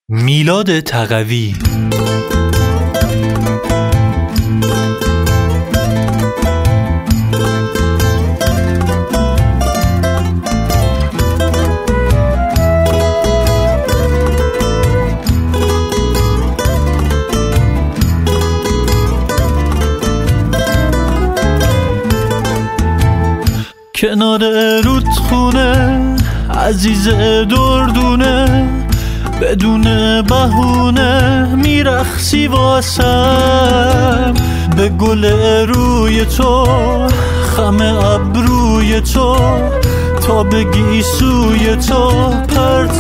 میلاد تقوی. کنار رودخونه عزیز دردونه، بدون بهونه میرقصی واسم. به گل روی تو، خم ابروی تو، تا بگی سوی تو پرت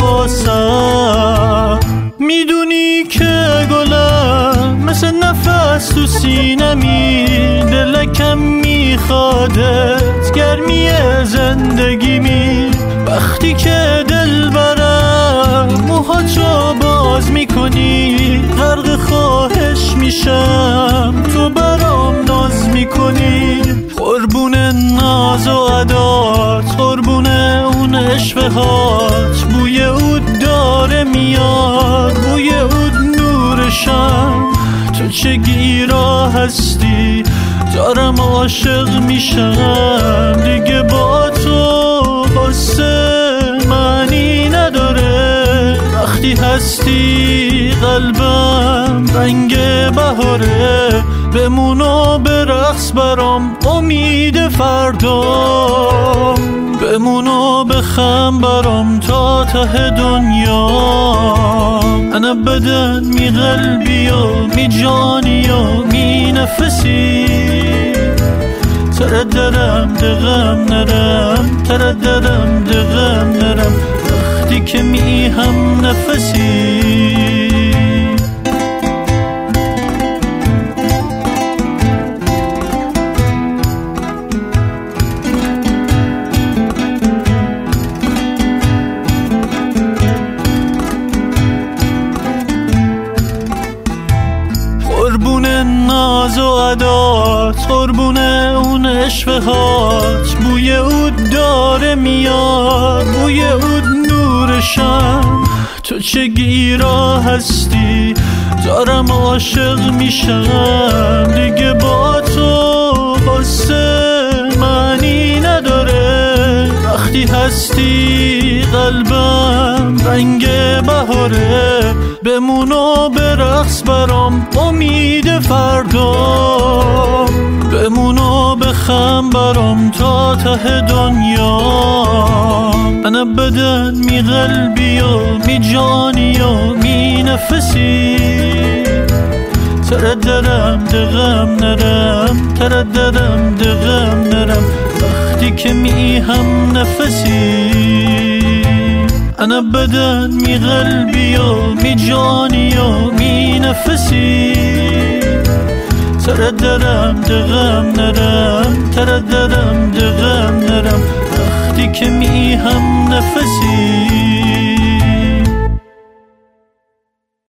حواسم. میدونی که گلم مثل نفس تو سینمی، دلکم میخوادت گرمی زندگی می. وقتی که دل برم موهاتو باز میکنی، غرق خواهش میشم تو برام ناز میکنی. قربون ناز و عدات، قربون اون اشوهات، بوی عود داره میاد، بوی عود نورشم. تو چه گیرا هستی، دارم عاشق میشم. دیگه با تو قصه معنی نداره، وقتی هستی قلبم رنگ بهاره. بمون و برقص برام امید فردا، بمون و بخم برام تا ته دنیا. انا بدن می قلبی و می جانی و می نفسی، ترددم دغم نرم، ترددم دغم نرم، وقتی که می هم نفسی. قربون ناز و عدات، قربون اون اشوهات، بوی عود داره میاد، بوی عود نورشم. تو چه گیرا هستی، دارم عاشق میشم. دیگه با تو قصه معنی نداره، وقتی هستی قلبم رنگ بهاره. بمون و برقص برام امید فردا، بمون و بخم برام تا ته دنیا. انا بدن می قلبی و می جانی و می نفسی، ترددم دغم نرم، ترددم دغم نرم، وقتی که می هم نفسی. انا بدن می قلبی و می جانی و می نفسی، ترددم دغم نرم، ترددم دغم نرم، وقتی که می هم نفسی.